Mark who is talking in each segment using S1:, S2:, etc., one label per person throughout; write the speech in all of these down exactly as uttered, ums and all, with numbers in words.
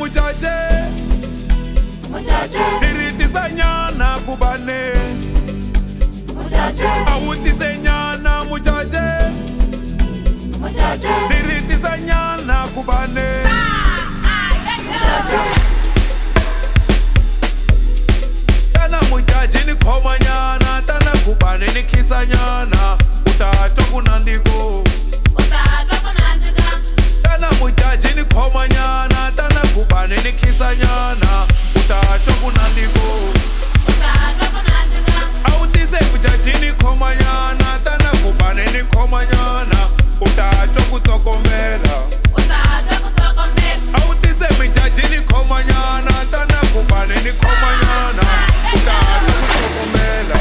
S1: muchache Iritisa nyana kubane Awutise nyana muchache Iritisa nyana kubane Tana muchache ni koma nyana Tana kubane ni kisa nyana Utato kunandiko Tana muchache ni koma nyana Tana kubane ni kisa nyana Utato kunandiko Awutise muchache ni koma nyana Tana kubane ni koma nyana Utato kutokomela Awutise muchache ni koma nyana Tana kubane ni koma nyana Utato kutokomela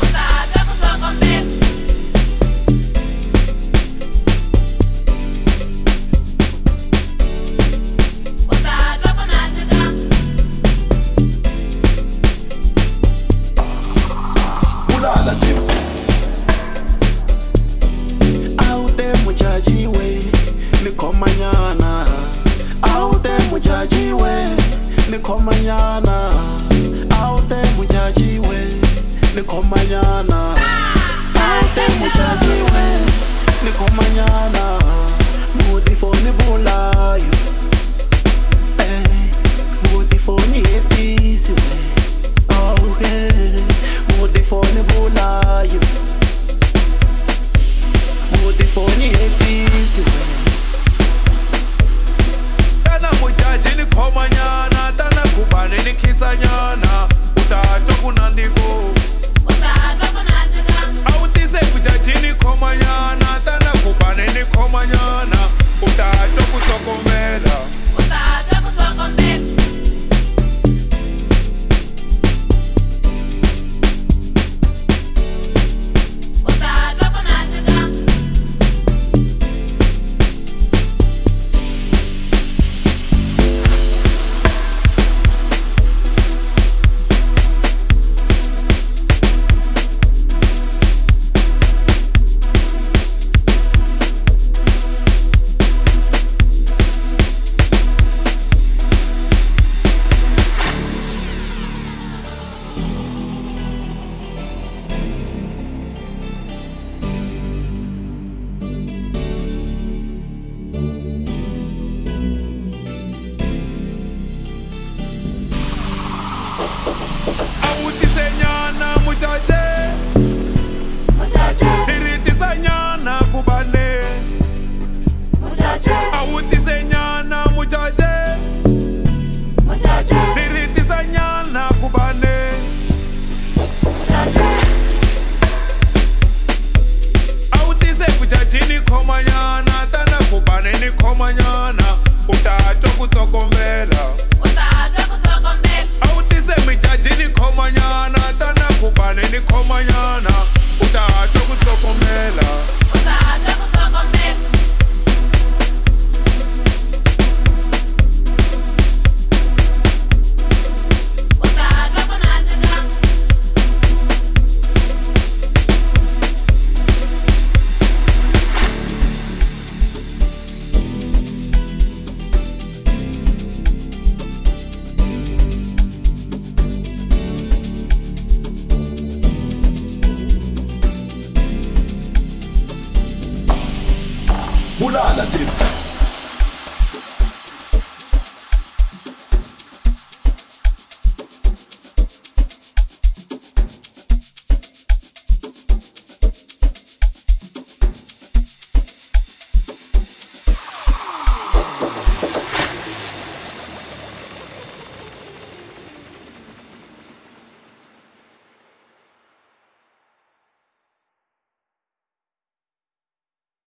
S2: Komanyana, out there mujaji we, ni komanyana, out there mujaji we, ni komanyana, out there mujaji we, ni komanyana, mudi for ni bula you, eh, mudi for ni episi we, oh yeah, mudi for ni bula you, mudi for ni episi we.
S1: Muchache ni koma nyana Tana kubane ni kisa nyana Utato kunandiko Awutise muchache ni koma nyana Tana kubane ni koma nyana Utato kutokomela Awutise nyana muchache Iritisa nyana kubane Awutise nyana muchache Iritisa nyana kubane Awutise muchache ni koma nyana Tana kubane ni koma nyana Utato kutokomela Awutise muchache ni koma nyana Tana kubane ni koma nyana Utato kutokomela
S2: Bulala Gypsy.